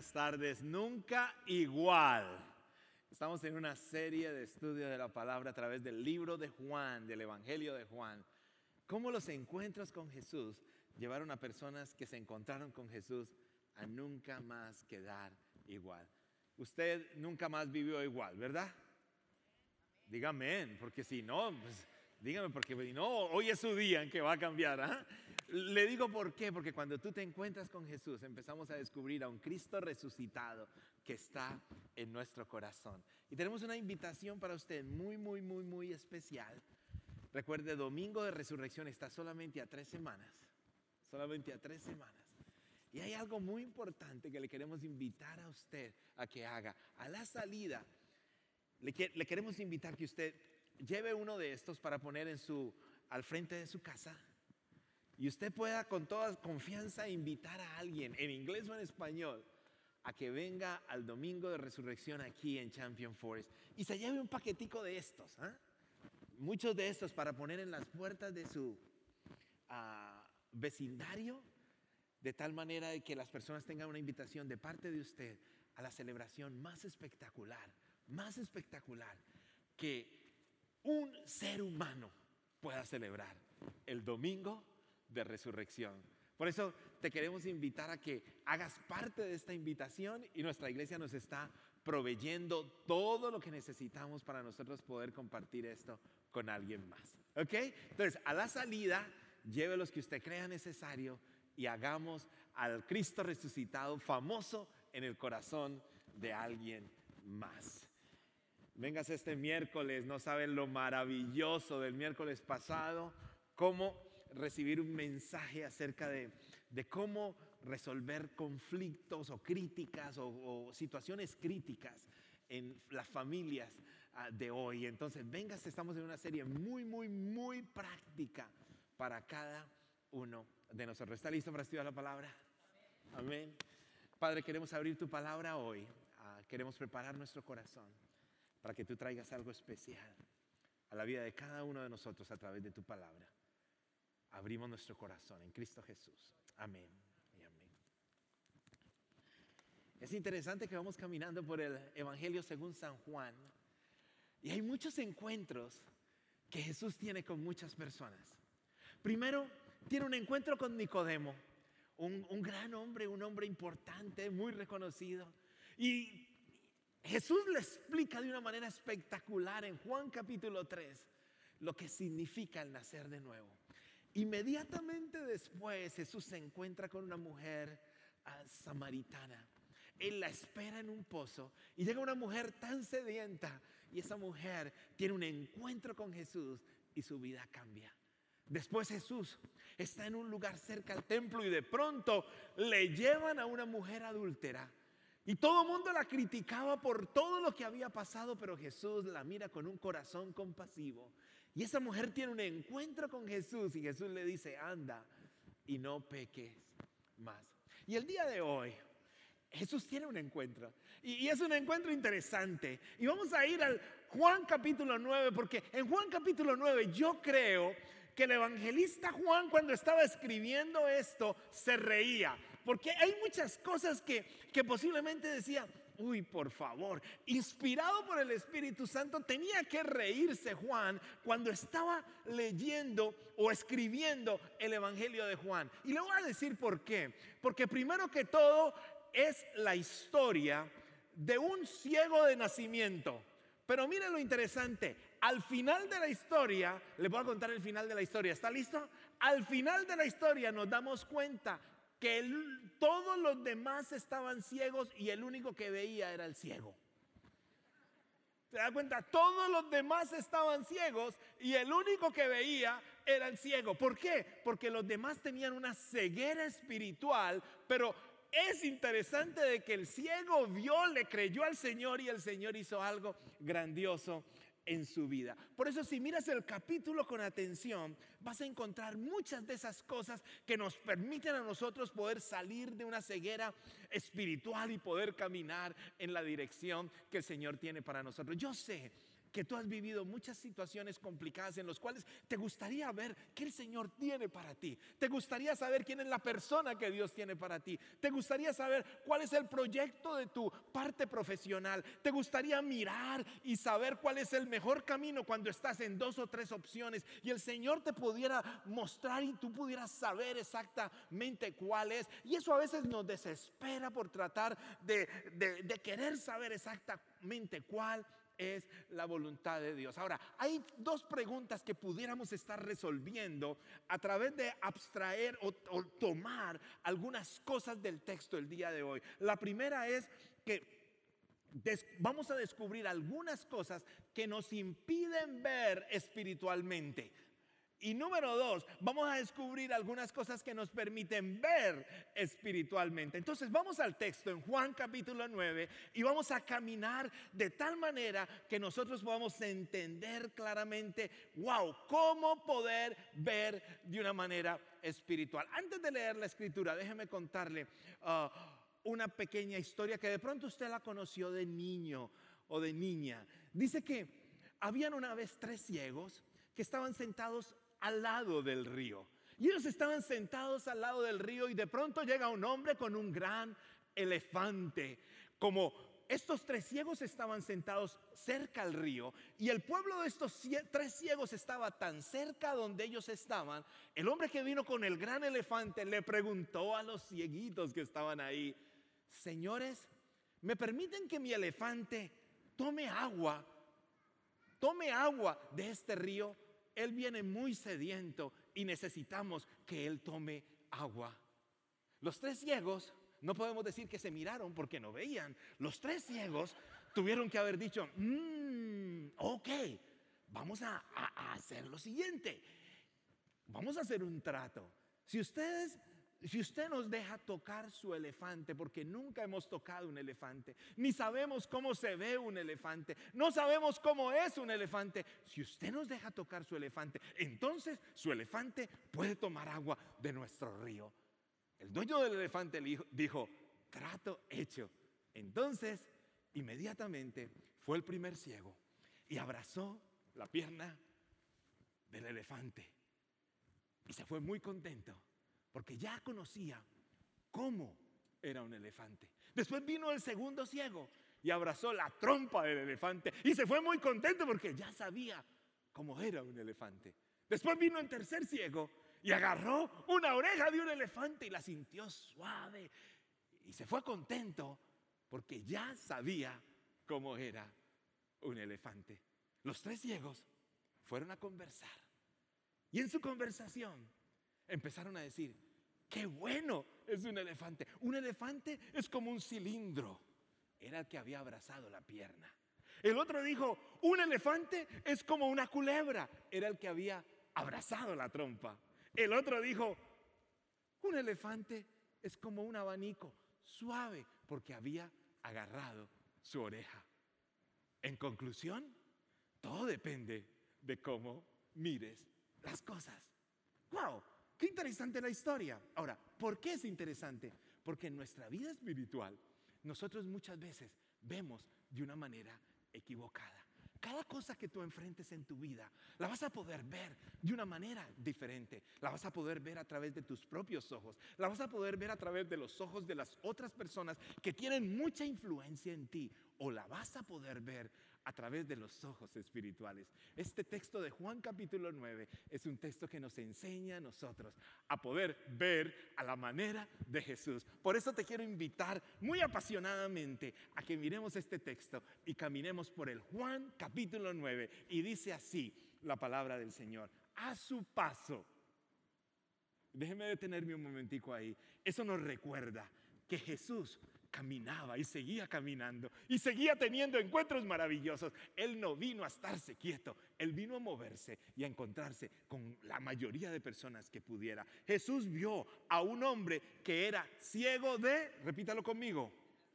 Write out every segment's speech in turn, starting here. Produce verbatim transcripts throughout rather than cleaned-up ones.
Buenas tardes, nunca igual. Estamos en una serie de estudios de la palabra a través del libro de Juan, del Evangelio de Juan. Cómo los encuentros con Jesús llevaron a personas que se encontraron con Jesús a nunca más quedar igual. Usted nunca más vivió igual, ¿verdad? Dígame, porque si no, pues dígame, porque si no, hoy es su día en que va a cambiar. ¿eh? Le digo por qué, porque cuando tú te encuentras con Jesús empezamos a descubrir a un Cristo resucitado que está en nuestro corazón. Y tenemos una invitación para usted muy, muy, muy, muy especial. Recuerde, Domingo de Resurrección está solamente a tres semanas, solamente a tres semanas. Y hay algo muy importante que le queremos invitar a usted a que haga. A la salida, le, le queremos invitar que usted lleve uno de estos para poner en su, al frente de su casa. Y usted pueda con toda confianza invitar a alguien, en inglés o en español, a que venga al Domingo de Resurrección aquí en Champion Forest. Y se lleve un paquetico de estos, ¿eh? Muchos de estos para poner en las puertas de su uh, vecindario, de tal manera de que las personas tengan una invitación de parte de usted a la celebración más espectacular, más espectacular que un ser humano pueda celebrar, el Domingo de Resurrección. Por eso te queremos invitar a que hagas parte de esta invitación, y nuestra iglesia nos está proveyendo todo lo que necesitamos para nosotros poder compartir esto con alguien más. ¿Ok? Entonces, a la salida, lleve los que usted crea necesario y hagamos al Cristo resucitado famoso en el corazón de alguien más. Vengas este miércoles, no saben lo maravilloso del miércoles pasado, cómo recibir un mensaje acerca de, de cómo resolver conflictos o críticas o, o situaciones críticas en las familias uh, de hoy. Entonces, vengas, estamos en una serie muy, muy, muy práctica para cada uno de nosotros. ¿Está listo para estudiar la palabra? Amén. Amén. Padre, queremos abrir tu palabra hoy. Uh, queremos preparar nuestro corazón para que tú traigas algo especial a la vida de cada uno de nosotros a través de tu palabra. Abrimos nuestro corazón en Cristo Jesús. Amén y amén. Es interesante que vamos caminando por el Evangelio según San Juan, y hay muchos encuentros que Jesús tiene con muchas personas. Primero, tiene un encuentro con Nicodemo, un, un gran hombre, un hombre importante, muy reconocido. Y Jesús le explica de una manera espectacular en Juan capítulo tres lo que significa el nacer de nuevo. Inmediatamente después Jesús se encuentra con una mujer uh, samaritana. Él la espera en un pozo y llega una mujer tan sedienta, y esa mujer tiene un encuentro con Jesús y su vida cambia. Después Jesús está en un lugar cerca al templo y de pronto le llevan a una mujer adúltera. Y todo el mundo la criticaba por todo lo que había pasado, pero Jesús la mira con un corazón compasivo. Y esa mujer tiene un encuentro con Jesús y Jesús le dice: anda y no peques más. Y el día de hoy Jesús tiene un encuentro, y, y es un encuentro interesante. Y vamos a ir al Juan capítulo nueve, porque en Juan capítulo nueve yo creo que el evangelista Juan, cuando estaba escribiendo esto, se reía, porque hay muchas cosas que, que posiblemente decía: uy, por favor, inspirado por el Espíritu Santo, tenía que reírse Juan cuando estaba leyendo o escribiendo el Evangelio de Juan. Y le voy a decir por qué. Porque primero que todo es la historia de un ciego de nacimiento. Pero miren lo interesante, al final de la historia, les voy a contar el final de la historia. ¿Está listo? Al final de la historia nos damos cuenta que el, todos los demás estaban ciegos y el único que veía era el ciego. ¿Se da cuenta? Todos los demás estaban ciegos y el único que veía era el ciego. ¿Por qué? Porque los demás tenían una ceguera espiritual, pero es interesante de que el ciego vio, le creyó al Señor, y el Señor hizo algo grandioso en su vida. Por eso, si miras el capítulo con atención, vas a encontrar muchas de esas cosas que nos permiten a nosotros poder salir de una ceguera espiritual y poder caminar en la dirección que el Señor tiene para nosotros. Yo sé que tú has vivido muchas situaciones complicadas en las cuales te gustaría ver qué el Señor tiene para ti. Te gustaría saber quién es la persona que Dios tiene para ti. Te gustaría saber cuál es el proyecto de tu parte profesional. Te gustaría mirar y saber cuál es el mejor camino cuando estás en dos o tres opciones y el Señor te pudiera mostrar y tú pudieras saber exactamente cuál es. Y eso a veces nos desespera por tratar de, de, de querer saber exactamente cuál es la voluntad de Dios. Ahora, hay dos preguntas que pudiéramos estar resolviendo a través de abstraer o, o tomar algunas cosas del texto el día de hoy. La primera es que Des, vamos a descubrir algunas cosas que nos impiden ver espiritualmente. Y número dos, vamos a descubrir algunas cosas que nos permiten ver espiritualmente. Entonces vamos al texto en Juan capítulo nueve y vamos a caminar de tal manera que nosotros podamos entender claramente, wow, cómo poder ver de una manera espiritual. Antes de leer la escritura, déjeme contarle uh, una pequeña historia que de pronto usted la conoció de niño o de niña. Dice que habían una vez tres ciegos que estaban sentados al lado del río. Y ellos estaban sentados al lado del río y de pronto llega un hombre con un gran elefante. Como estos tres ciegos estaban sentados cerca al río y el pueblo de estos tres ciegos estaba tan cerca donde ellos estaban, el hombre que vino con el gran elefante le preguntó a los cieguitos que estaban ahí: señores, ¿me permiten que mi elefante tome agua? Tome agua de este río. Él viene muy sediento y necesitamos que él tome agua. Los tres ciegos, no podemos decir que se miraron porque no veían. Los tres ciegos tuvieron que haber dicho, mmm, ok, vamos a, a, a hacer lo siguiente. Vamos a hacer un trato. Si ustedes... Si usted nos deja tocar su elefante, porque nunca hemos tocado un elefante, ni sabemos cómo se ve un elefante, no sabemos cómo es un elefante, si usted nos deja tocar su elefante, entonces su elefante puede tomar agua de nuestro río. El dueño del elefante dijo, trato hecho. Entonces, inmediatamente fue el primer ciego y abrazó la pierna del elefante y se fue muy contento, porque ya conocía cómo era un elefante. Después vino el segundo ciego y abrazó la trompa del elefante y se fue muy contento porque ya sabía cómo era un elefante. Después vino el tercer ciego y agarró una oreja de un elefante y la sintió suave y se fue contento porque ya sabía cómo era un elefante. Los tres ciegos fueron a conversar y en su conversación empezaron a decir, ¡qué bueno es un elefante! Un elefante es como un cilindro. Era el que había abrazado la pierna. El otro dijo, un elefante es como una culebra. Era el que había abrazado la trompa. El otro dijo, un elefante es como un abanico suave, porque había agarrado su oreja. En conclusión, todo depende de cómo mires las cosas. ¡Wow! ¡Qué interesante la historia! Ahora, ¿por qué es interesante? Porque en nuestra vida espiritual nosotros muchas veces vemos de una manera equivocada. Cada cosa que tú enfrentes en tu vida la vas a poder ver de una manera diferente. La vas a poder ver a través de tus propios ojos. La vas a poder ver a través de los ojos de las otras personas que tienen mucha influencia en ti. O la vas a poder ver a través de los ojos espirituales. Este texto de Juan capítulo nueve es un texto que nos enseña a nosotros a poder ver a la manera de Jesús. Por eso te quiero invitar muy apasionadamente a que miremos este texto y caminemos por el Juan capítulo nueve. Y dice así la palabra del Señor: a su paso. Déjeme detenerme un momentico ahí. Eso nos recuerda que Jesús caminaba y seguía caminando y seguía teniendo encuentros maravillosos. Él no vino a estarse quieto, Él vino a moverse y a encontrarse con la mayoría de personas que pudiera. Jesús vio a un hombre que era ciego de, repítalo conmigo,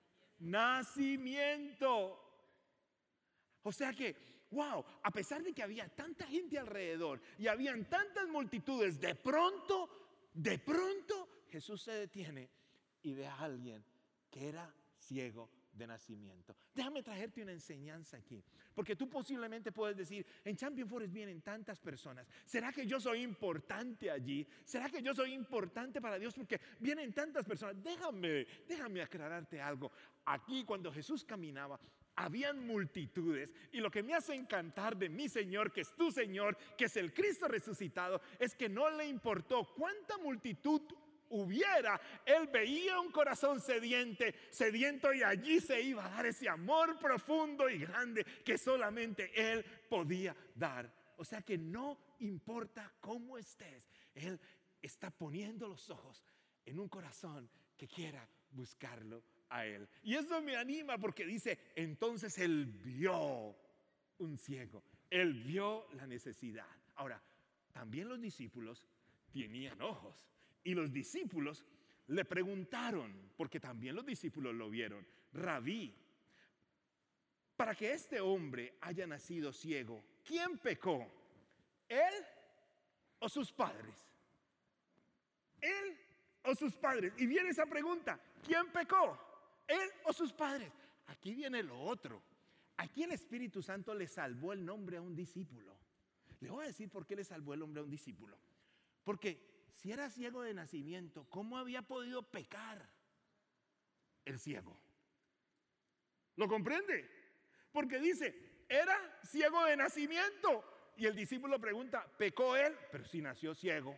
nacimiento. O sea que, wow, a pesar de que había tanta gente alrededor y habían tantas multitudes, de pronto, de pronto Jesús se detiene y ve a alguien que era ciego de nacimiento. Déjame traerte una enseñanza aquí, porque tú posiblemente puedes decir, en Champion Forest vienen tantas personas, ¿será que yo soy importante allí? ¿Será que yo soy importante para Dios porque vienen tantas personas? Déjame, déjame aclararte algo. Aquí cuando Jesús caminaba, habían multitudes, y lo que me hace encantar de mi Señor, que es tu Señor, que es el Cristo resucitado, es que no le importó cuánta multitud hubiera, Él veía un corazón sediente, sediento, y allí se iba a dar ese amor profundo y grande que solamente Él podía dar. O sea que no importa cómo estés, Él está poniendo los ojos en un corazón que quiera buscarlo a Él. Y eso me anima porque dice, entonces Él vio un ciego, Él vio la necesidad. Ahora, también los discípulos tenían ojos. Y los discípulos le preguntaron, porque también los discípulos lo vieron, Rabí, para que este hombre haya nacido ciego, ¿quién pecó? ¿Él o sus padres? ¿Él o sus padres? Y viene esa pregunta, ¿quién pecó? ¿Él o sus padres? Aquí viene lo otro. Aquí el Espíritu Santo le salvó el nombre a un discípulo. Le voy a decir por qué le salvó el nombre a un discípulo. Porque si era ciego de nacimiento, ¿cómo había podido pecar el ciego? ¿Lo comprende? Porque dice, era ciego de nacimiento. Y el discípulo pregunta, ¿pecó él? Pero si nació ciego.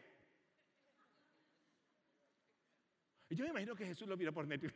Y yo me imagino que Jesús lo mira por dentro.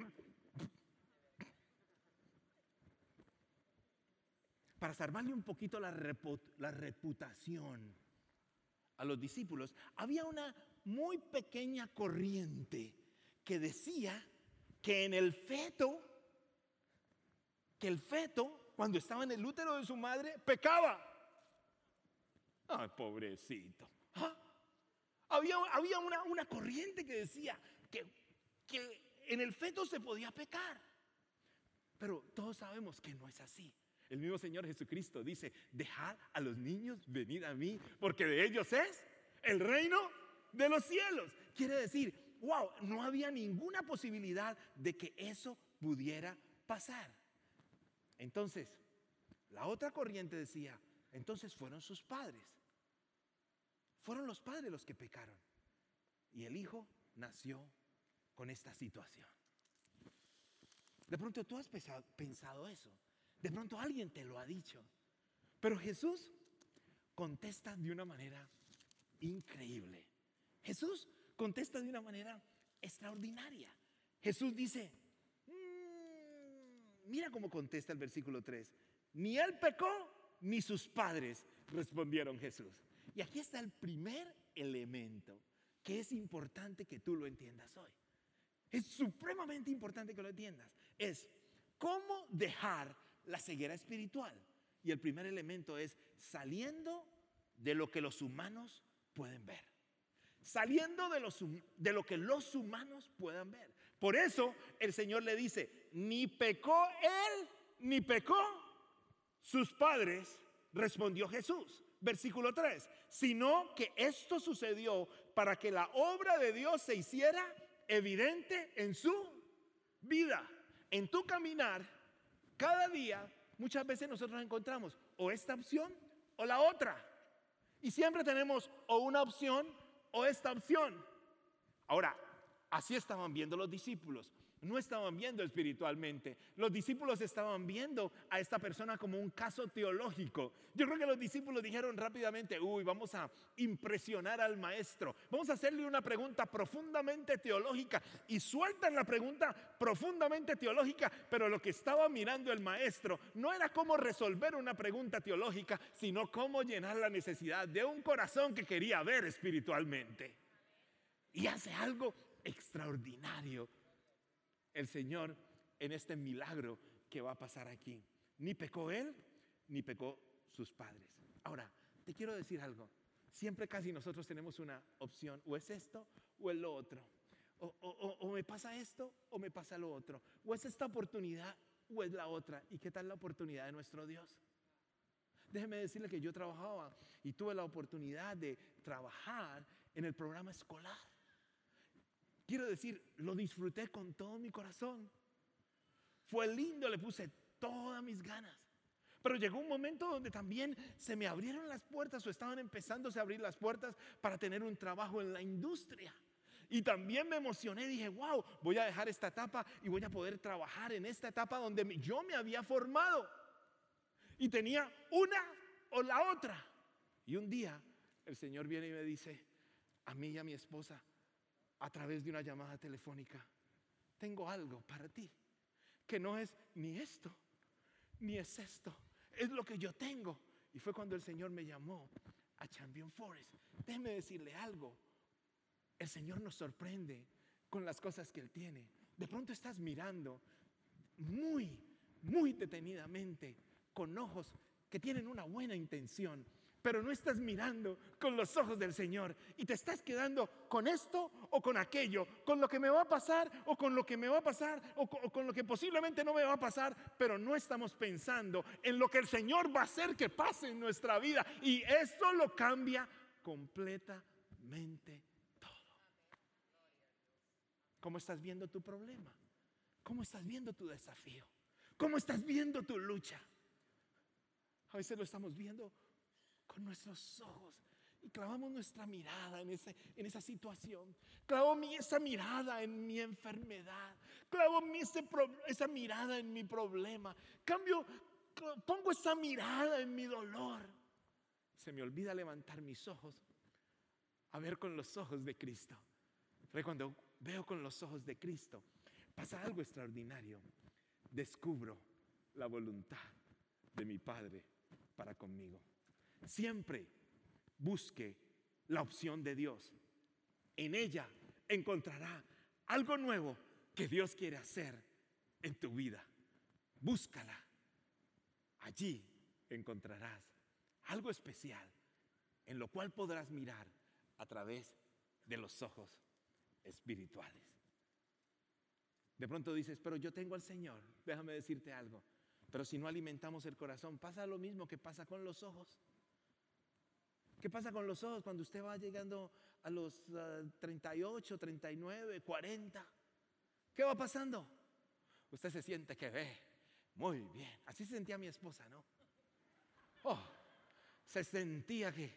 Para salvarle un poquito la, reput la reputación a los discípulos, había una muy pequeña corriente que decía que en el feto, que el feto, cuando estaba en el útero de su madre, pecaba. Ay, pobrecito. ¿Ah? Había, había una, una corriente que decía que, que en el feto se podía pecar. Pero todos sabemos que no es así. El mismo Señor Jesucristo dice, dejad a los niños venir a mí, porque de ellos es el reino de los cielos. Quiere decir, wow, no había ninguna posibilidad de que eso pudiera pasar. Entonces, la otra corriente decía, entonces fueron sus padres. Fueron los padres los que pecaron. Y el hijo nació con esta situación. De pronto tú has pensado, pensado eso. De pronto alguien te lo ha dicho. Pero Jesús contesta de una manera increíble. Jesús contesta de una manera extraordinaria. Jesús dice, mmm, mira cómo contesta el versículo tres. Ni él pecó, ni sus padres, respondieron Jesús. Y aquí está el primer elemento que es importante que tú lo entiendas hoy. Es supremamente importante que lo entiendas. Es cómo dejar la ceguera espiritual. Y el primer elemento es saliendo de lo que los humanos pueden ver. Saliendo de, los, de lo que los humanos puedan ver. Por eso el Señor le dice, ni pecó él, ni pecó sus padres, respondió Jesús. Versículo tres, sino que esto sucedió para que la obra de Dios se hiciera evidente en su vida. En tu caminar, cada día, muchas veces nosotros encontramos o esta opción o la otra. Y siempre tenemos o una opción o esta opción. Ahora, así estaban viendo los discípulos. No estaban viendo espiritualmente. Los discípulos estaban viendo a esta persona como un caso teológico. Yo creo que los discípulos dijeron rápidamente, uy, vamos a impresionar al maestro. Vamos a hacerle una pregunta profundamente teológica. Y sueltan la pregunta profundamente teológica, pero lo que estaba mirando el maestro no era cómo resolver una pregunta teológica, sino cómo llenar la necesidad de un corazón que quería ver espiritualmente. Y hace algo extraordinario el Señor en este milagro que va a pasar aquí. Ni pecó él, ni pecó sus padres. Ahora, te quiero decir algo. Siempre casi nosotros tenemos una opción. O es esto o es lo otro. O, o, o me pasa esto o me pasa lo otro. O es esta oportunidad o es la otra. ¿Y qué tal la oportunidad de nuestro Dios? Déjeme decirle que yo trabajaba y tuve la oportunidad de trabajar en el programa escolar. Quiero decir, lo disfruté con todo mi corazón. Fue lindo, le puse todas mis ganas. Pero llegó un momento donde también se me abrieron las puertas o estaban empezándose a abrir las puertas para tener un trabajo en la industria. Y también me emocioné, dije, wow, voy a dejar esta etapa y voy a poder trabajar en esta etapa donde yo me había formado. Y tenía una o la otra. Y un día el Señor viene y me dice, a mí y a mi esposa, a través de una llamada telefónica, tengo algo para ti, que no es ni esto, ni es esto, es lo que yo tengo. Y fue cuando el Señor me llamó a Champion Forest. Déjeme decirle algo, el Señor nos sorprende con las cosas que Él tiene. De pronto estás mirando muy, muy detenidamente, con ojos que tienen una buena intención, pero no estás mirando con los ojos del Señor y te estás quedando con esto o con aquello, con lo que me va a pasar o con lo que me va a pasar o con, o con lo que posiblemente no me va a pasar, pero no estamos pensando en lo que el Señor va a hacer que pase en nuestra vida, y esto lo cambia completamente todo. ¿Cómo estás viendo tu problema? ¿Cómo estás viendo tu desafío? ¿Cómo estás viendo tu lucha? A veces lo estamos viendo con nuestros ojos y clavamos nuestra mirada en, ese, en esa situación. Clavo mi, esa mirada en mi enfermedad. Clavo mi, ese, esa mirada en mi problema. Cambio, pongo esa mirada en mi dolor. Se me olvida levantar mis ojos a ver con los ojos de Cristo. Pero cuando veo con los ojos de Cristo, pasa algo extraordinario. Descubro la voluntad de mi Padre para conmigo. Siempre busque la opción de Dios. En ella encontrará algo nuevo que Dios quiere hacer en tu vida. Búscala. Allí encontrarás algo especial en lo cual podrás mirar a través de los ojos espirituales. De pronto dices, pero yo tengo al Señor. Déjame decirte algo. Pero si no alimentamos el corazón, pasa lo mismo que pasa con los ojos. ¿Qué pasa con los ojos cuando usted va llegando a los uh, treinta y ocho, treinta y nueve, cuarenta? ¿Qué va pasando? Usted se siente que ve muy bien. Así se sentía mi esposa, ¿no? Oh, se sentía que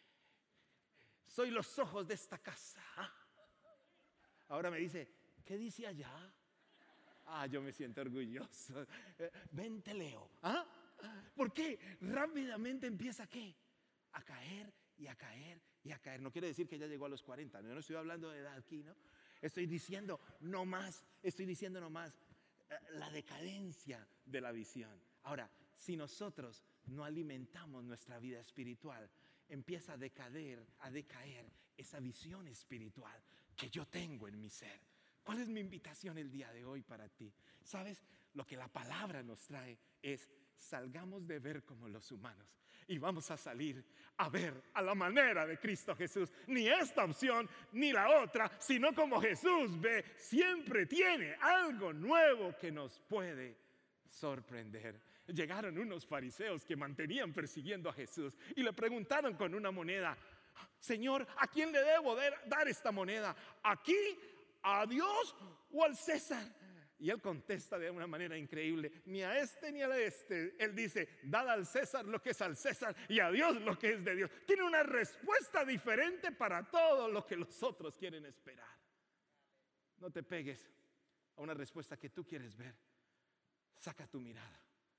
soy los ojos de esta casa. ¿Ah? Ahora me dice, ¿qué dice allá? Ah, yo me siento orgulloso. Vente, Leo. ¿Ah? ¿Por qué? Rápidamente empieza, ¿qué? A caer y a caer y a caer. No quiere decir que ya llegó a los cuarenta. Yo no estoy hablando de edad aquí, ¿no? Estoy diciendo no más. Estoy diciendo no más eh, la decadencia de la visión. Ahora, si nosotros no alimentamos nuestra vida espiritual, empieza a decaer, a decaer esa visión espiritual que yo tengo en mi ser. ¿Cuál es mi invitación el día de hoy para ti? ¿Sabes? Lo que la palabra nos trae es: salgamos de ver como los humanos y vamos a salir a ver a la manera de Cristo Jesús. Ni esta opción ni la otra, sino como Jesús ve. Siempre tiene algo nuevo que nos puede sorprender. Llegaron unos fariseos que mantenían persiguiendo a Jesús y le preguntaron con una moneda: Señor, ¿a quién le debo dar esta moneda? ¿Aquí, a Dios o al César? Y él contesta de una manera increíble: ni a este ni a este. Él dice: dad al César lo que es al César y a Dios lo que es de Dios. Tiene una respuesta diferente para todo lo que los otros quieren esperar. No te pegues a una respuesta que tú quieres ver. Saca tu mirada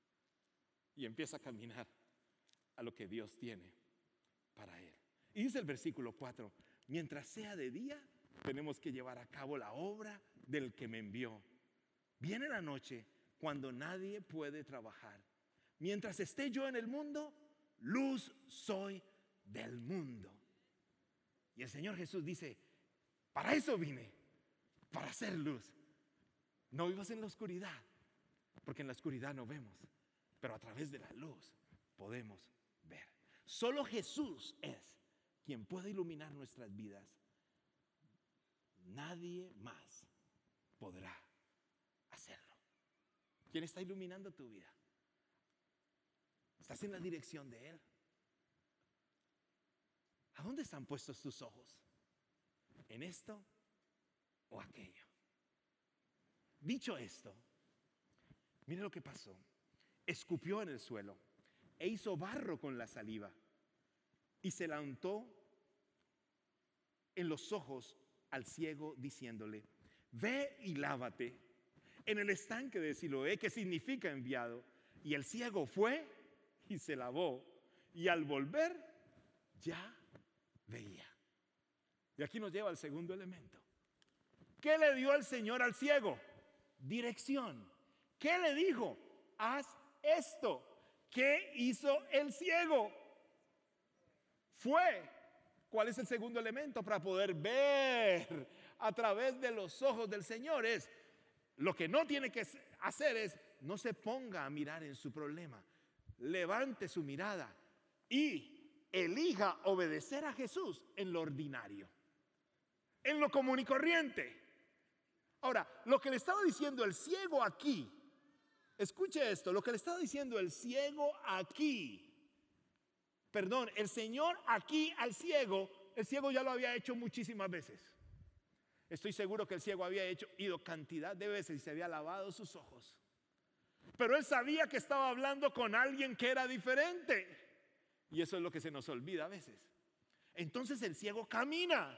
y empieza a caminar a lo que Dios tiene para él. Y dice el versículo cuatro: mientras sea de día, tenemos que llevar a cabo la obra del que me envió. Viene la noche cuando nadie puede trabajar. Mientras esté yo en el mundo, luz soy del mundo. Y el Señor Jesús dice: para eso vine, para hacer luz. No vivas en la oscuridad, porque en la oscuridad no vemos, pero a través de la luz podemos ver. Solo Jesús es quien puede iluminar nuestras vidas. Nadie más podrá hacerlo. ¿Quién está iluminando tu vida? ¿Estás en la dirección de Él? ¿A dónde están puestos tus ojos? ¿En esto o aquello? Dicho esto, Mire lo que pasó. Escupió en el suelo e hizo barro con la saliva y se la untó en los ojos al ciego diciéndole: ve y lávate en el estanque de Siloé, que significa enviado. Y el ciego fue y se lavó, y al volver ya veía. Y aquí nos lleva al segundo elemento. ¿Qué le dio el Señor al ciego? Dirección. ¿Qué le dijo? Haz esto. ¿Qué hizo el ciego? Fue. ¿Cuál es el segundo elemento para poder ver a través de los ojos del Señor? Es lo que no tiene que hacer es no se ponga a mirar en su problema. Levante su mirada y elija obedecer a Jesús en lo ordinario, en lo común y corriente. Ahora, lo que le estaba diciendo el ciego aquí, escuche esto, lo que le estaba diciendo el ciego aquí, perdón, el Señor aquí al ciego, el ciego ya lo había hecho muchísimas veces. Estoy seguro que el ciego había hecho, ido cantidad de veces y se había lavado sus ojos. Pero él sabía que estaba hablando con alguien que era diferente. Y eso es lo que se nos olvida a veces. Entonces el ciego camina.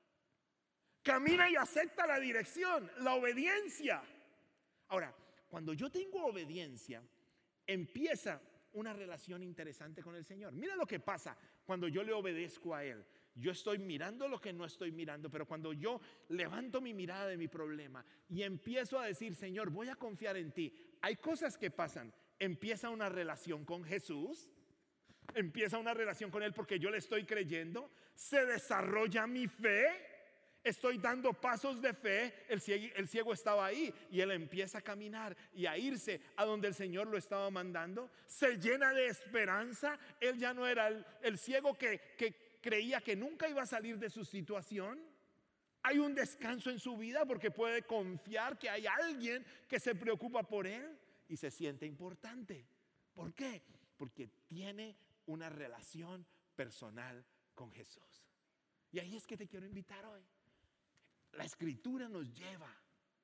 Camina y acepta la dirección, la obediencia. Ahora, cuando yo tengo obediencia, empieza una relación interesante con el Señor. Mira lo que pasa cuando yo le obedezco a Él. Yo estoy mirando lo que no estoy mirando, pero cuando yo levanto mi mirada de mi problema y empiezo a decir: Señor, voy a confiar en ti, hay cosas que pasan. Empieza una relación con Jesús, empieza una relación con Él porque yo le estoy creyendo, se desarrolla mi fe, estoy dando pasos de fe. El ciego, el ciego estaba ahí y él empieza a caminar y a irse a donde el Señor lo estaba mandando, se llena de esperanza. Él ya no era el, el ciego que, que creía que nunca iba a salir de su situación. Hay un descanso en su vida porque puede confiar que hay alguien que se preocupa por él y se siente importante. ¿Por qué? Porque tiene una relación personal con Jesús. Y ahí es que te quiero invitar hoy. La Escritura nos lleva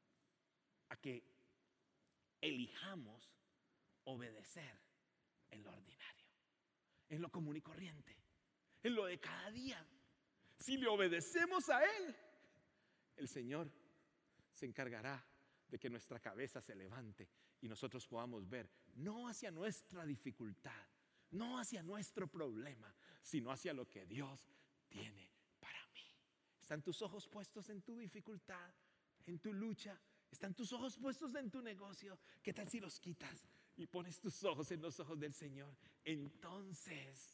a que elijamos obedecer en lo ordinario, en lo común y corriente, en lo de cada día. Si le obedecemos a Él, el Señor se encargará de que nuestra cabeza se levante y nosotros podamos ver no hacia nuestra dificultad, no hacia nuestro problema, sino hacia lo que Dios tiene para mí. ¿Están tus ojos puestos en tu dificultad, en tu lucha? ¿Están tus ojos puestos en tu negocio? ¿Qué tal si los quitas y pones tus ojos en los ojos del Señor? Entonces,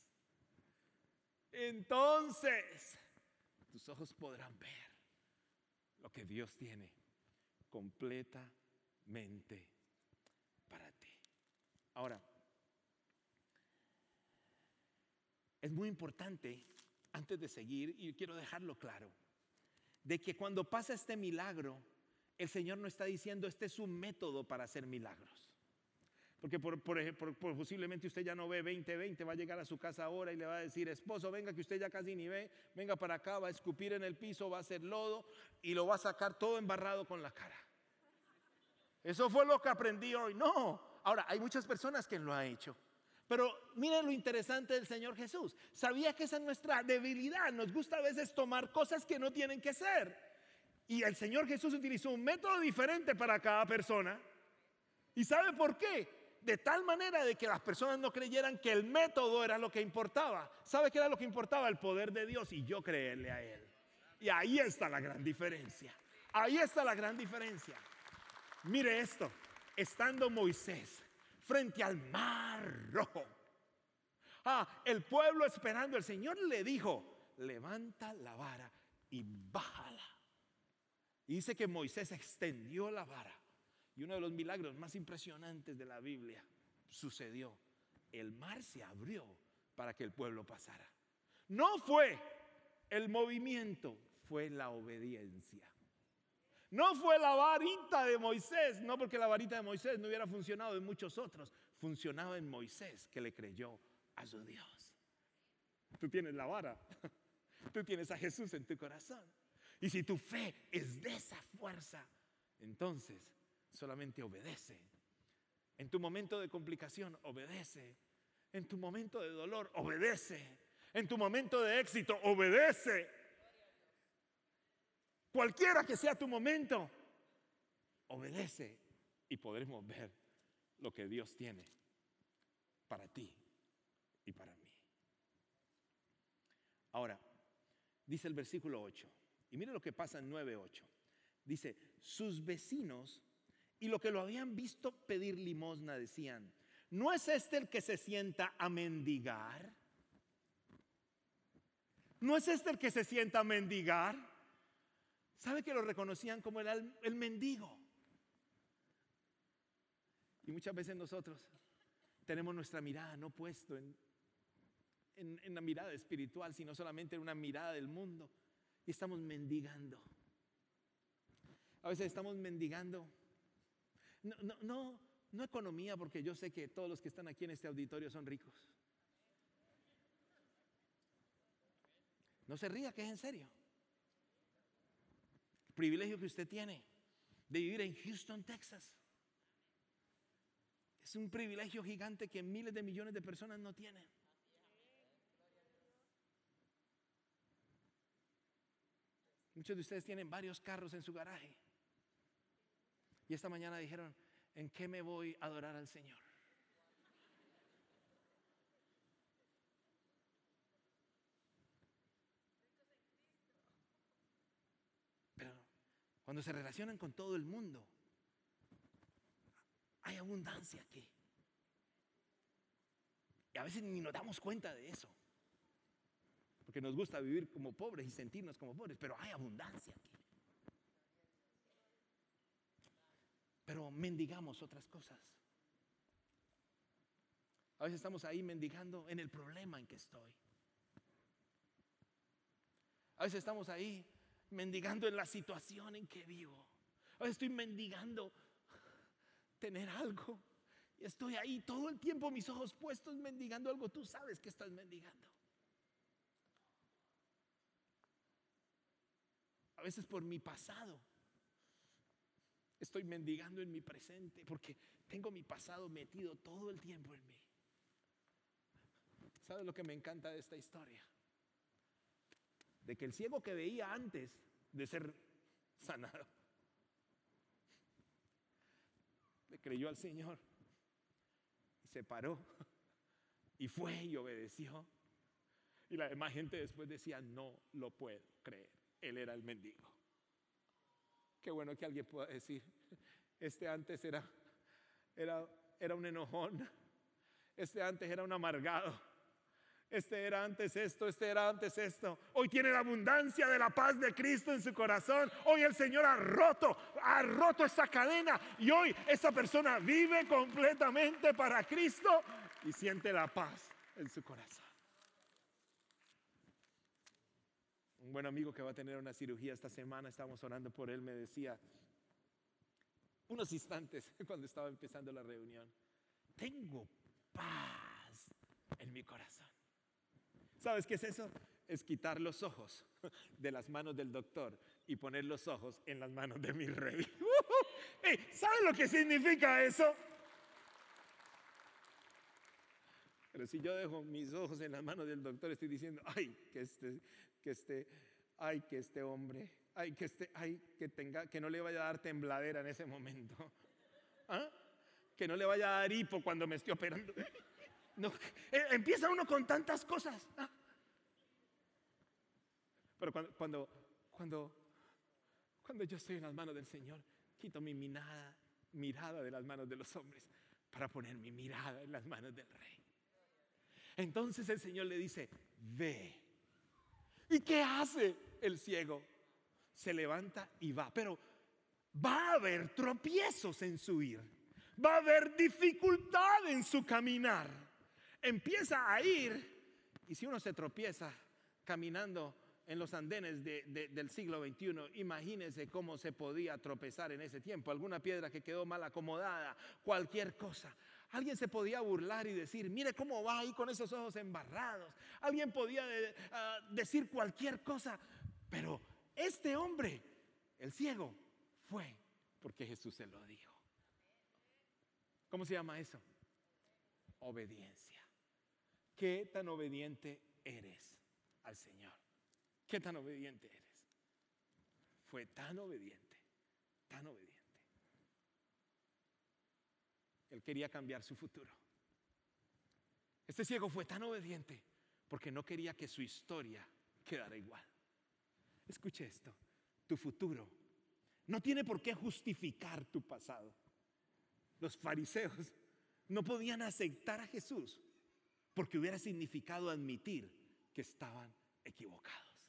entonces, tus ojos podrán ver lo que Dios tiene completamente para ti. Ahora, es muy importante, antes de seguir, y quiero dejarlo claro, de que cuando pasa este milagro, el Señor no está diciendo: este es un método para hacer milagros. Porque por, por, por, por posiblemente usted ya no ve veinte veinte, va a llegar a su casa ahora y le va a decir: esposo, venga que usted ya casi ni ve, venga para acá, va a escupir en el piso, va a hacer lodo y lo va a sacar todo embarrado con la cara. Eso fue lo que aprendí hoy. No, ahora hay muchas personas que lo han hecho. Pero miren lo interesante del Señor Jesús. Sabía que esa es nuestra debilidad. Nos gusta a veces tomar cosas que no tienen que ser. Y el Señor Jesús utilizó un método diferente para cada persona. ¿Y sabe por qué? De tal manera de que las personas no creyeran que el método era lo que importaba. ¿Sabe qué era lo que importaba? El poder de Dios y yo creerle a Él. Y ahí está la gran diferencia. Ahí está la gran diferencia. Mire esto. Estando Moisés frente al mar rojo, ah, el pueblo esperando, el Señor le dijo: levanta la vara y bájala. Y dice que Moisés extendió la vara. Y uno de los milagros más impresionantes de la Biblia sucedió. El mar se abrió para que el pueblo pasara. No fue el movimiento, fue la obediencia. No fue la varita de Moisés, no, porque la varita de Moisés no hubiera funcionado en muchos otros. Funcionaba en Moisés, que le creyó a su Dios. Tú tienes la vara, tú tienes a Jesús en tu corazón. Y si tu fe es de esa fuerza, entonces solamente obedece En tu momento de complicación, obedece. En tu momento de dolor, obedece. En tu momento de éxito, obedece. Cualquiera que sea tu momento, obedece y podremos ver lo que Dios tiene para ti y para mí. Ahora, dice el versículo ocho, y mire lo que pasa en nueve ocho. Dice, sus vecinos y los que lo habían visto pedir limosna decían, ¿no es este el que se sienta a mendigar? ¿No es este el que se sienta a mendigar? ¿Sabe que lo reconocían como el, el mendigo? Y muchas veces nosotros tenemos nuestra mirada no puesto en, en, en la mirada espiritual, sino solamente en una mirada del mundo. Y estamos mendigando. A veces estamos mendigando. No, no, no, no economía, porque yo sé que todos los que están aquí en este auditorio son ricos. No se ría, que es en serio. El privilegio que usted tiene de vivir en Houston, Texas, es un privilegio gigante que miles de millones de personas no tienen. Muchos de ustedes tienen varios carros en su garaje. Y esta mañana dijeron, ¿en qué me voy a adorar al Señor? Pero cuando se relacionan con todo el mundo, hay abundancia aquí. Y a veces ni nos damos cuenta de eso, porque nos gusta vivir como pobres y sentirnos como pobres, pero hay abundancia aquí. Pero mendigamos otras cosas. A veces estamos ahí mendigando en el problema en que estoy. A veces estamos ahí mendigando en la situación en que vivo. A veces estoy mendigando tener algo. Y estoy ahí todo el tiempo, mis ojos puestos mendigando algo. Tú sabes que estás mendigando. A veces por mi pasado estoy mendigando en mi presente, porque tengo mi pasado metido todo el tiempo en mí. ¿Sabes lo que me encanta de esta historia? De que el ciego que veía antes de ser sanado, le creyó al Señor y se paró y fue y obedeció. Y la demás gente después decía, no lo puedo creer, él era el mendigo. Qué bueno que alguien pueda decir, este antes era, era, era un enojón, este antes era un amargado, este era antes esto, este era antes esto. Hoy tiene la abundancia de la paz de Cristo en su corazón. Hoy el Señor ha roto, ha roto esa cadena y hoy esa persona vive completamente para Cristo y siente la paz en su corazón. Un buen amigo que va a tener una cirugía esta semana, estábamos orando por él, me decía, unos instantes cuando estaba empezando la reunión, tengo paz en mi corazón. ¿Sabes qué es eso? Es quitar los ojos de las manos del doctor y poner los ojos en las manos de mi rey. ¿Sabes lo que significa eso? Pero si yo dejo mis ojos en las manos del doctor, estoy diciendo, ay, que este, que este, ay, que este hombre, ay, que este, ay, que tenga, que no le vaya a dar tembladera en ese momento. ¿Ah? Que no le vaya a dar hipo cuando me esté operando. No, empieza uno con tantas cosas. ¿Ah? Pero cuando, cuando, cuando, cuando yo estoy en las manos del Señor, quito mi mirada, mirada de las manos de los hombres para poner mi mirada en las manos del Rey. Entonces el Señor le dice, ve. ¿Y qué hace el ciego? Se levanta y va. Pero va a haber tropiezos en su ir. Va a haber dificultad en su caminar. Empieza a ir. Y si uno se tropieza caminando en los andenes de, de, del siglo veintiuno, imagínense cómo se podía tropezar en ese tiempo. Alguna piedra que quedó mal acomodada, cualquier cosa. Alguien se podía burlar y decir, mire cómo va ahí con esos ojos embarrados. Alguien podía de, uh, decir cualquier cosa. Pero este hombre, el ciego, fue porque Jesús se lo dijo. ¿Cómo se llama eso? Obediencia. ¿Qué tan obediente eres al Señor? ¿Qué tan obediente eres? Fue tan obediente, tan obediente. Él quería cambiar su futuro. Este ciego fue tan obediente porque no quería que su historia quedara igual. Escuche esto, tu futuro no tiene por qué justificar tu pasado. Los fariseos no podían aceptar a Jesús porque hubiera significado admitir que estaban equivocados.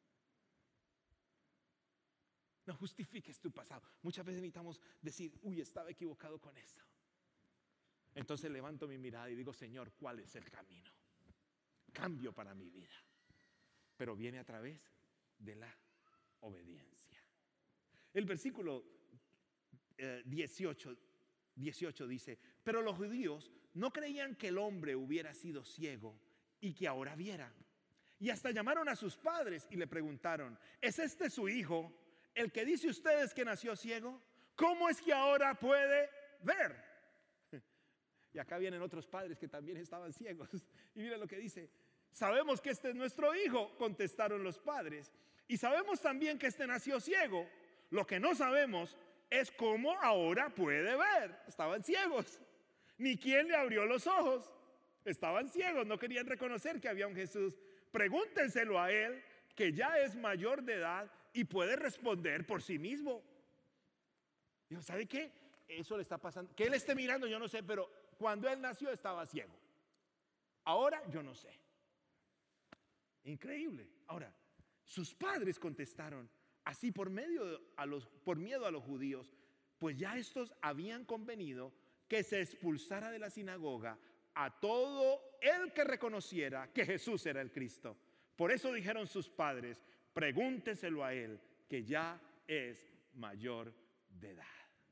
No justifiques tu pasado. Muchas veces necesitamos decir, uy, estaba equivocado con esto. Entonces levanto mi mirada y digo, Señor, ¿cuál es el camino? Cambio para mi vida. Pero viene a través de la obediencia. El versículo eh, dieciocho, dieciocho dice, pero los judíos no creían que el hombre hubiera sido ciego y que ahora viera. Y hasta llamaron a sus padres y le preguntaron, ¿es este su hijo, el que dice ustedes que nació ciego? ¿Cómo es que ahora puede ver? Y acá vienen otros padres que también estaban ciegos. Y mira lo que dice, sabemos que este es nuestro hijo, contestaron los padres. Y sabemos también que este nació ciego. Lo que no sabemos es cómo ahora puede ver. Estaban ciegos. Ni quién le abrió los ojos. Estaban ciegos, no querían reconocer que había un Jesús. Pregúntenselo a él, que ya es mayor de edad y puede responder por sí mismo. Dijo, ¿sabe qué? Eso le está pasando. Que él esté mirando, yo no sé, pero cuando él nació estaba ciego. Ahora yo no sé. Increíble. Ahora, sus padres contestaron así por medio de, a los, por miedo a los judíos, pues ya estos habían convenido que se expulsara de la sinagoga a todo el que reconociera que Jesús era el Cristo. Por eso dijeron sus padres, pregúntenselo a él, que ya es mayor de edad.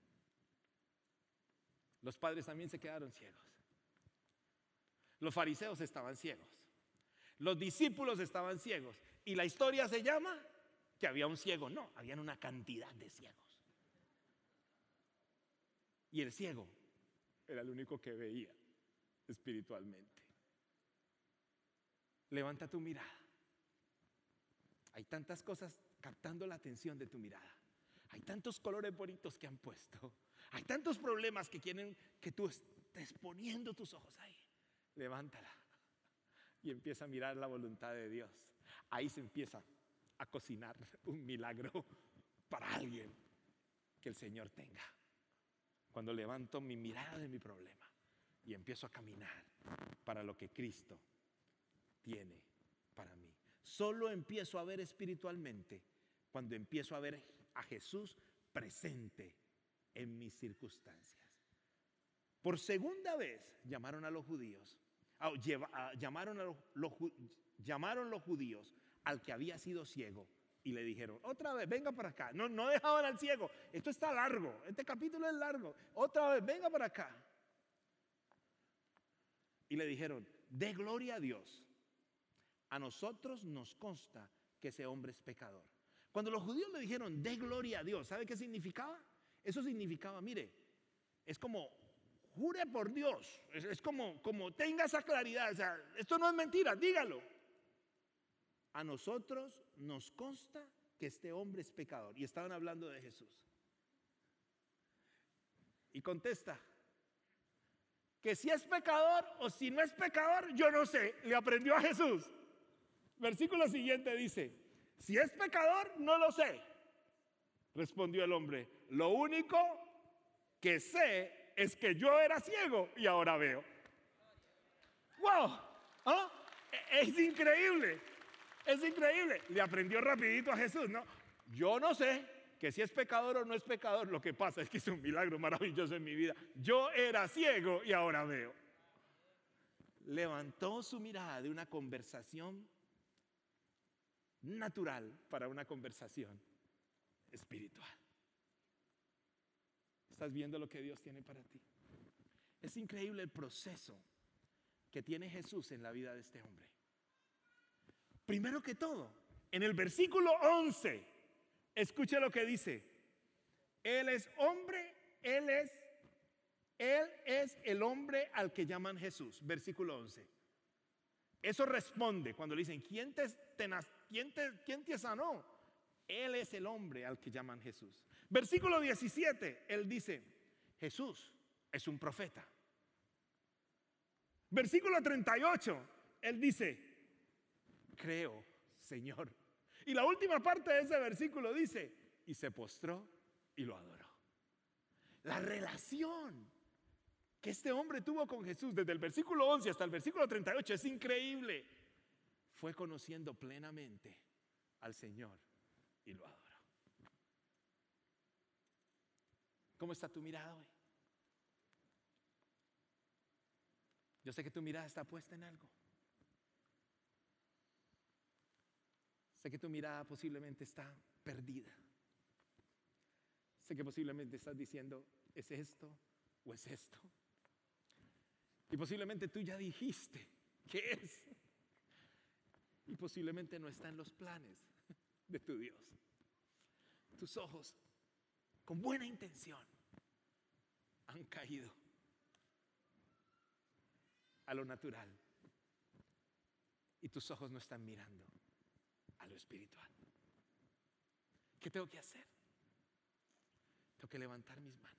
Los padres también se quedaron ciegos. Los fariseos estaban ciegos. Los discípulos estaban ciegos. Y la historia se llama que había un ciego. No, habían una cantidad de ciegos. Y el ciego era el único que veía espiritualmente. Levanta tu mirada. Hay tantas cosas captando la atención de tu mirada. Hay tantos colores bonitos que han puesto. Hay tantos problemas que quieren que tú estés poniendo tus ojos ahí. Levántala y empieza a mirar la voluntad de Dios. Ahí se empieza a cocinar un milagro para alguien que el Señor tenga. Cuando levanto mi mirada de mi problema y empiezo a caminar para lo que Cristo tiene para mí. Solo empiezo a ver espiritualmente cuando empiezo a ver a Jesús presente en mis circunstancias. Por segunda vez llamaron a los judíos, oh, lleva, uh, llamaron, a los, los, llamaron los judíos al que había sido ciego y le dijeron, otra vez, venga para acá. No, no dejaban al ciego. Esto está largo, este capítulo es largo. Otra vez, venga para acá. Y le dijeron, dé gloria a Dios. A nosotros nos consta que ese hombre es pecador. Cuando los judíos le dijeron, dé gloria a Dios, ¿sabe qué significaba? Eso significaba, mire, es como, jure por Dios, es, es como, como tenga esa claridad, o sea, esto no es mentira, dígalo. A nosotros nos consta que este hombre es pecador. Y estaban hablando de Jesús. Y contesta, que si es pecador o si no es pecador, yo no sé, le aprendió a Jesús. Versículo siguiente dice, si es pecador, no lo sé. Respondió el hombre, lo único que sé es que yo era ciego y ahora veo. ¡Wow! ¿Ah? Es increíble, es increíble. Le aprendió rapidito a Jesús, ¿no? Yo no sé que si es pecador o no es pecador, lo que pasa es que es un milagro maravilloso en mi vida. Yo era ciego y ahora veo. Levantó su mirada de una conversación natural para una conversación espiritual. ¿Estás viendo lo que Dios tiene para ti? Es increíble el proceso que tiene Jesús en la vida de este hombre. Primero que todo, en el versículo once, escuche lo que dice. Él es hombre, él es Él es el hombre al que llaman Jesús. Versículo once. Eso responde cuando le dicen, ¿quién te, te, quién te, quién te sanó? Él es el hombre al que llaman Jesús. Versículo diecisiete, él dice, Jesús es un profeta. Versículo treinta y ocho, él dice, creo, Señor. Y la última parte de ese versículo dice, y se postró y lo adoró. La relación que este hombre tuvo con Jesús desde el versículo once hasta el versículo treinta y ocho es increíble. Fue conociendo plenamente al Señor y lo adoró. ¿Cómo está tu mirada hoy? Yo sé que tu mirada está puesta en algo. Sé que tu mirada posiblemente está perdida. Sé que posiblemente estás diciendo, ¿es esto o es esto? Y posiblemente tú ya dijiste, ¿qué es? Y posiblemente no está en los planes de tu Dios. Tus ojos, con buena intención, han caído a lo natural. Y tus ojos no están mirando a lo espiritual. ¿Qué tengo que hacer? Tengo que levantar mis manos,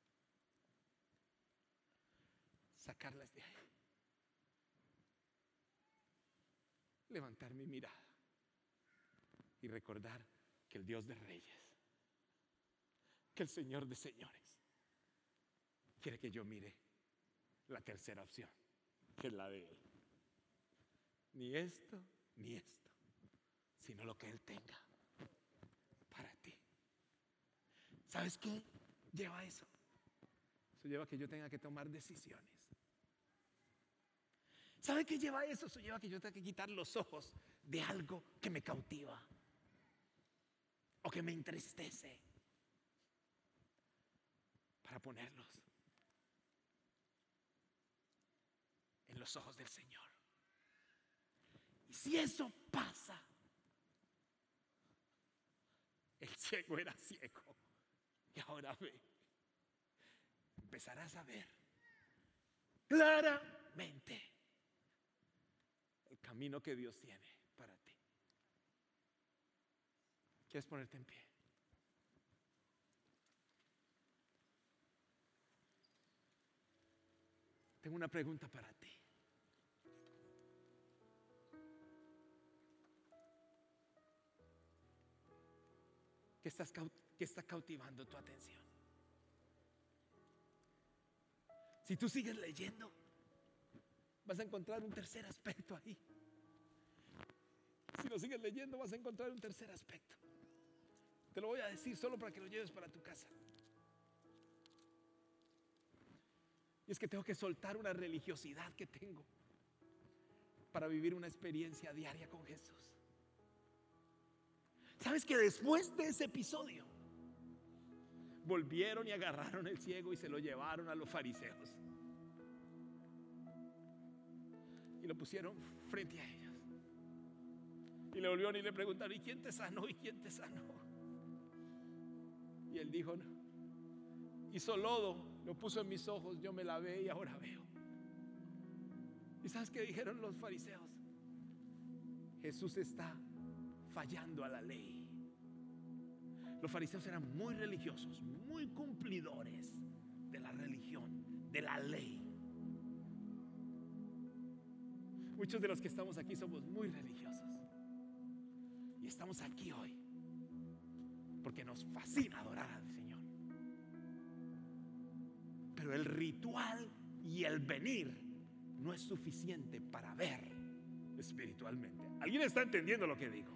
sacarlas de ahí, levantar mi mirada y recordar que el Dios de reyes, que el Señor de señores quiere que yo mire la tercera opción, que es la de Él. Ni esto ni esto, sino lo que Él tenga para ti. ¿Sabes qué lleva eso? Eso lleva a que yo tenga que tomar decisiones. ¿Sabe qué lleva eso? Eso lleva a que yo tenga que quitar los ojos de algo que me cautiva o que me entristece para ponerlos en los ojos del Señor. Y si eso pasa, el ciego era ciego y ahora ve. Empezarás a ver claramente el camino que Dios tiene para ti. ¿Quieres ponerte en pie? Tengo una pregunta para ti. ¿Qué, estás, qué está cautivando tu atención? Si tú sigues leyendo, vas a encontrar un tercer aspecto ahí. Si lo sigues leyendo, vas a encontrar un tercer aspecto. Te lo voy a decir solo para que lo lleves para tu casa. Y es que tengo que soltar una religiosidad que tengo para vivir una experiencia diaria con Jesús. ¿Sabes que después de ese episodio volvieron y agarraron el ciego y se lo llevaron a los fariseos y lo pusieron frente a ellos y le volvieron y le preguntaron, ¿y quién te sanó? ¿Y quién te sanó? Y él dijo, no, hizo lodo, lo puso en mis ojos, yo me lavé y ahora veo. ¿Y sabes qué dijeron los fariseos? Jesús está fallando a la ley. Los fariseos eran muy religiosos, muy cumplidores de la religión, de la ley. Muchos de los que estamos aquí somos muy religiosos y estamos aquí hoy porque nos fascina adorar al Señor. Pero el ritual y el venir no es suficiente para ver espiritualmente. ¿Alguien está entendiendo lo que digo?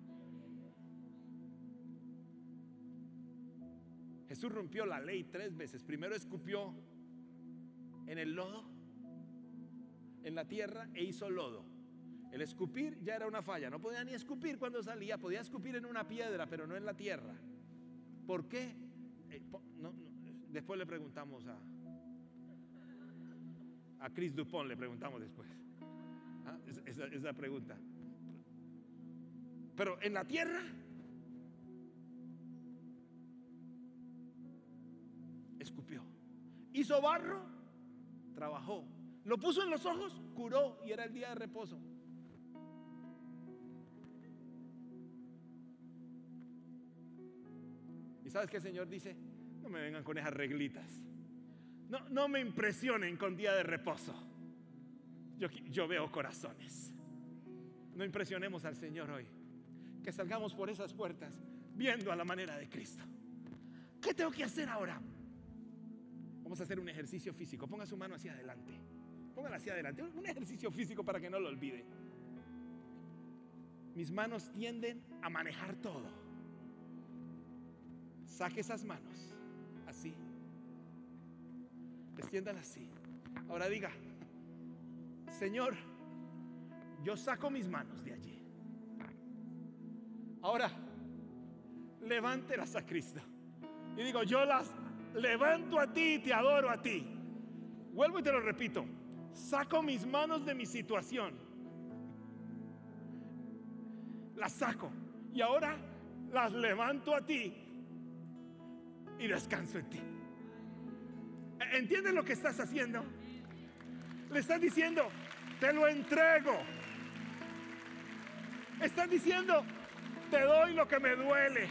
Jesús rompió la ley tres veces. Primero escupió en el lodo, en la tierra, e hizo lodo. El escupir ya era una falla. No podía ni escupir cuando salía. Podía escupir en una piedra, pero no en la tierra. ¿Por qué? Eh, no, no, después le preguntamos a A Chris Dupont, le preguntamos después. ¿Ah? Esa es la pregunta. Pero en la tierra escupió hizo barro, trabajó. Lo puso en los ojos, curó y era el día de reposo. ¿Y sabes qué el Señor dice? No me vengan con esas reglitas. No, no me impresionen con día de reposo. Yo, yo veo corazones. No impresionemos al Señor hoy. Que salgamos por esas puertas viendo a la manera de Cristo. ¿Qué tengo que hacer ahora? Vamos a hacer un ejercicio físico. Ponga su mano hacia adelante. Póngala hacia adelante. Un ejercicio físico para que no lo olvide. Mis manos tienden a manejar todo. Saque esas manos. Así. Extiéndala así. Ahora diga: Señor, yo saco mis manos de allí. Ahora, levántelas a Cristo. Y digo: yo las levanto a ti y te adoro a ti. Vuelvo y te lo repito. Saco mis manos de mi situación. Las saco. Y ahora las levanto a ti y descanso en ti. ¿Entiendes lo que estás haciendo? Le estás diciendo: te lo entrego. Estás diciendo: te doy lo que me duele.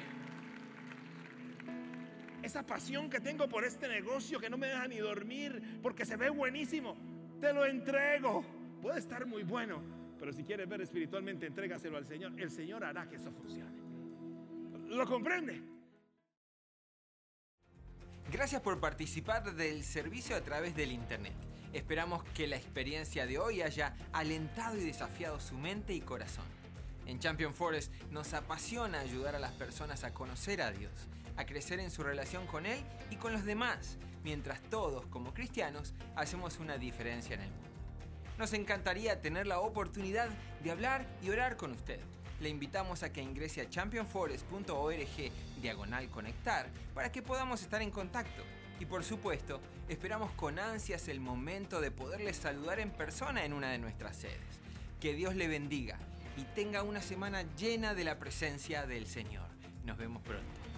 Esa pasión que tengo por este negocio que no me deja ni dormir porque se ve buenísimo, te lo entrego. Puede estar muy bueno, pero si quieres ver espiritualmente, entrégaselo al Señor. El Señor hará que eso funcione. ¿Lo comprende? Gracias por participar del servicio a través del internet. Esperamos que la experiencia de hoy haya alentado y desafiado su mente y corazón. En Champion Forest nos apasiona ayudar a las personas a conocer a Dios, a crecer en su relación con Él y con los demás, mientras todos, como cristianos, hacemos una diferencia en el mundo. Nos encantaría tener la oportunidad de hablar y orar con usted. Le invitamos a que ingrese a champion forest punto org diagonal conectar para que podamos estar en contacto. Y por supuesto, esperamos con ansias el momento de poderles saludar en persona en una de nuestras sedes. Que Dios le bendiga y tenga una semana llena de la presencia del Señor. Nos vemos pronto.